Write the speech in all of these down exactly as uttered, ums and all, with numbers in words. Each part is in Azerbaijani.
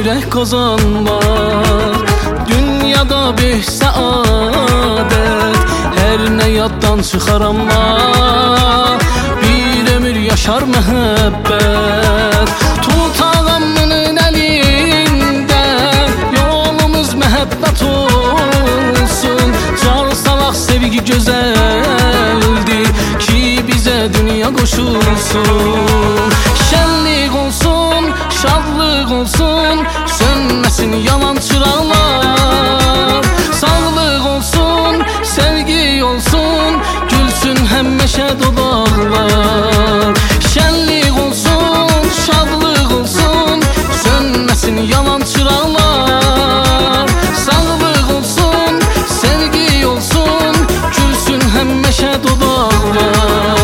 yürek kazanmak. Dünyada bir saadet, her ne yaddan çıxar amma bir ömür yaşar mühebbet. Tut ağamının elinde, yolumuz mühebbet olsun. Car salaq sevgi güzeldir ki bize dünya koşulsun. Şenlik olsun, şadlık olsun, sönmesin yalan çıraqlar. Sağlık olsun, sevgi olsun, gülsün həmişə dodaqlar. Şenlik olsun, şadlık olsun, sönmesin yalan çıraqlar. Sağlık olsun, sevgi olsun, gülsün həmişə dodaqlar.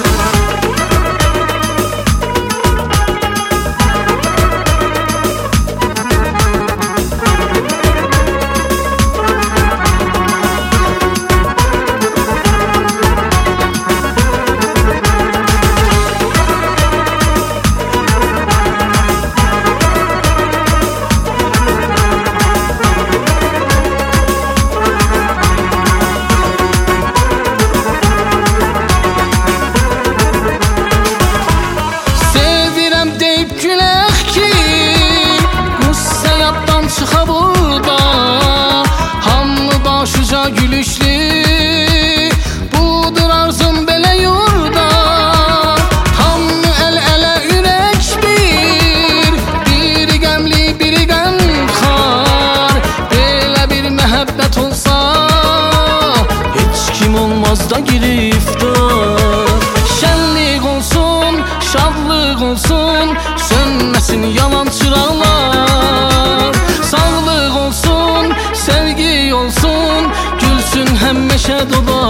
Çıxa burada, hamı başıca gülüşlü, budur arzum belə yurda. Hamı əl-ələ ürək bir, biri qəmli, biri qəmxar. Belə bir məhəbbət olsa, heç kim olmaz da giriftar. Şənlik olsun, şadlıq olsun, sönməsin yalan çıraqlar. Sağlık olsun, sevgi olsun, gülsün həmişə dodaqlar.